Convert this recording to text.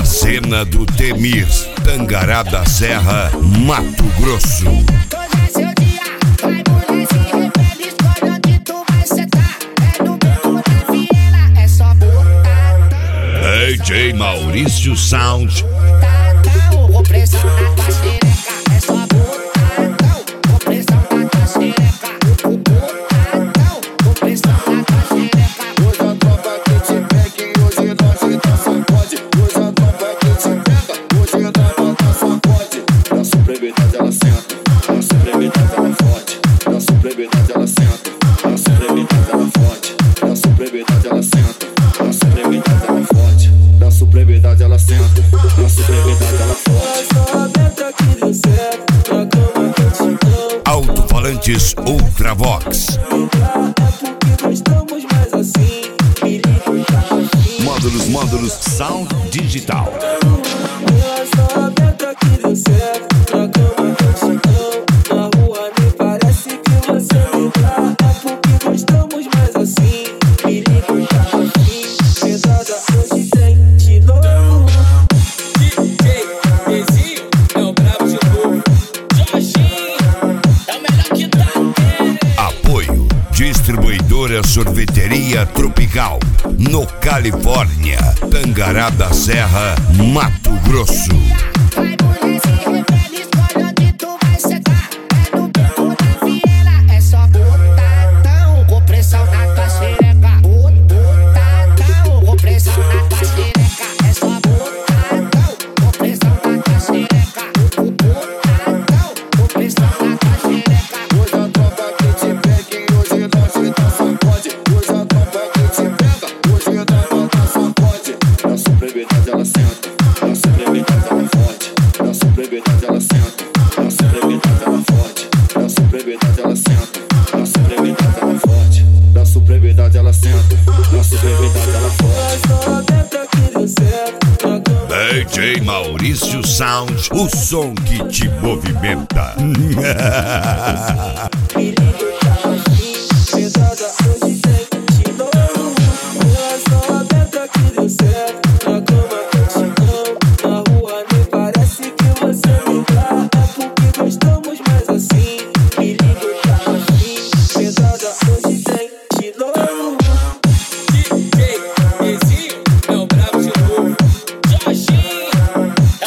Armazena do Temir, Tangará da Serra, Mato Grosso. Hoje é seu dia, vai mulher, se revela, escolhe onde tu vai sentar. É no beco da viela, é só botar. DJ Maurício Sound. Tatão, opressão na tua xereca, é só botadão. Opressão na tua xereca, botadão. Opressão na tua xereca. Hoje a tropa que te pega e hoje nós então sacode. Hoje a tropa que te pega, hoje nós então sacode. Na supremidade ela senta, na supremidade ela forte. Na supremidade ela senta, na supremidade ela forte. Na supremidade ela senta, na supremidade ela forte. Na supremidade ela senta, na supremidade ela forte. Alto-falantes Ultravox. Módulos Sound Digital. Apoio Distribuidora Sorveteria Tropical, no Califórnia, Tangará da Serra, Mato Grosso. Vai mulher, se revela, escolhe onde tu vai sentar. É no beco da viela, é só botadão. Opressão na tua xereca, botadão. Opressão na tua xereca, é só botadão. Opressão na tua xereca, botadão. Opressão na tua xereca. Hoje a tropa que te pega e hoje nós então sacode. Hoje a tropa que te pega, hoje nós então sacode. Na supremidade ela senta, na supremidade ela forte. Na supremidade ela senta, na supremidade ela forte. Na supremidade ela senta, na supremidade ela forte. Na supremidade ela senta, na supremidade ela forte. DJ Maurício Sound, o som que te movimenta.